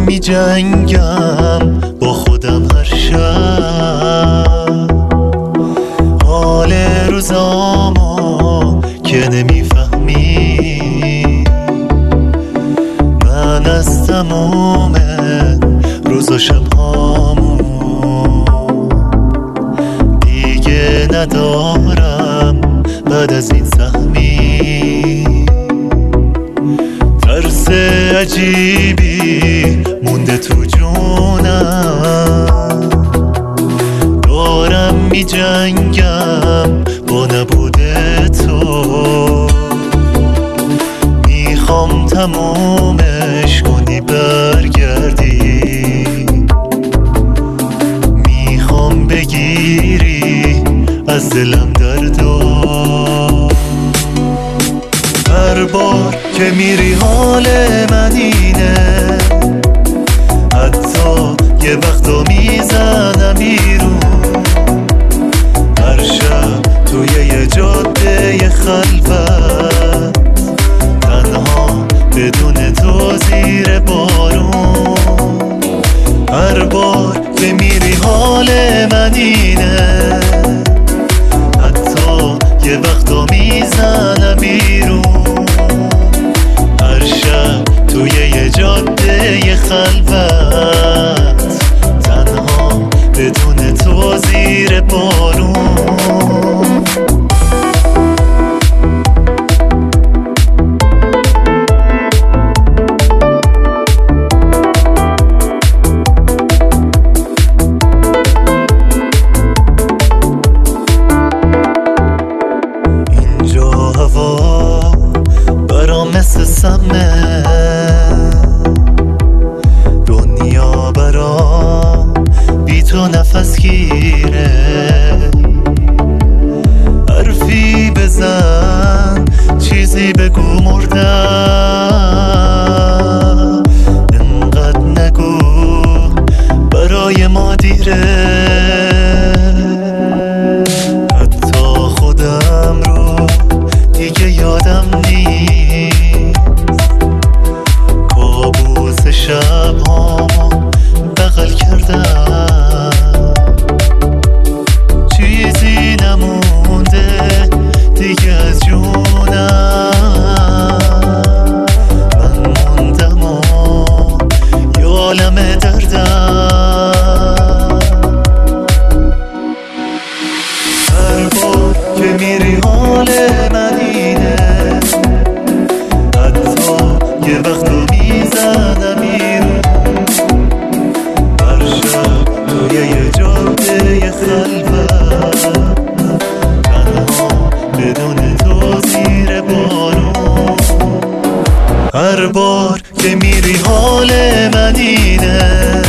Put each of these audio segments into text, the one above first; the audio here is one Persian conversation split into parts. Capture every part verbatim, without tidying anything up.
می جنگم با خودم هر شب، حال روزامو که نمیفهمی. من از تموم روز و شبهامو دیگه ندارم بعد از این سهمی. ترس عجیبی مونده تو جونم، دارم می جنگم با نبوده تو. میخوام تمومش کنی برگردی، میخوام بگیری از دلم دردو. هر بار که میری حال من اینه، حتی یه وقتا میزنم بیرون. هر شب توی یه جاده خلوت، تنها بدون تو زیر بارون. هر بار که میری حال من اینه، حتی یه وقتا میزنم بیرون. هر شب توی یه جاده خلوت، تنها بدون تو زیر بارون. اینجا هوا برام مثل سمه، دنیا برام بی تو نفس گیره. حرفی بزن، چیزی بگو مردم. انقدر نگو برای ما دیره. حتی خودم رو دیگه یادم نیست، کابوس شب‌هامو بغل کردم. چیزی نمونده دیگه از جونم، من موندم و یه عالم دردم. هر بار که میری حال من اینه، حتی یه وقتا میزنم بیرون. هر شب توی یه جاده خلوت، تنها بدون تو زیر بارون. هر بار که میری حال من اینه،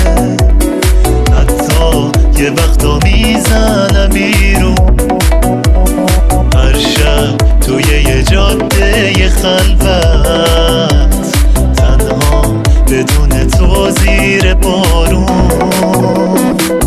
حتی یه وقتا میزنم بیرون. هر شب توی یه جاده خلوت، تنها بدون تو زیر بارون.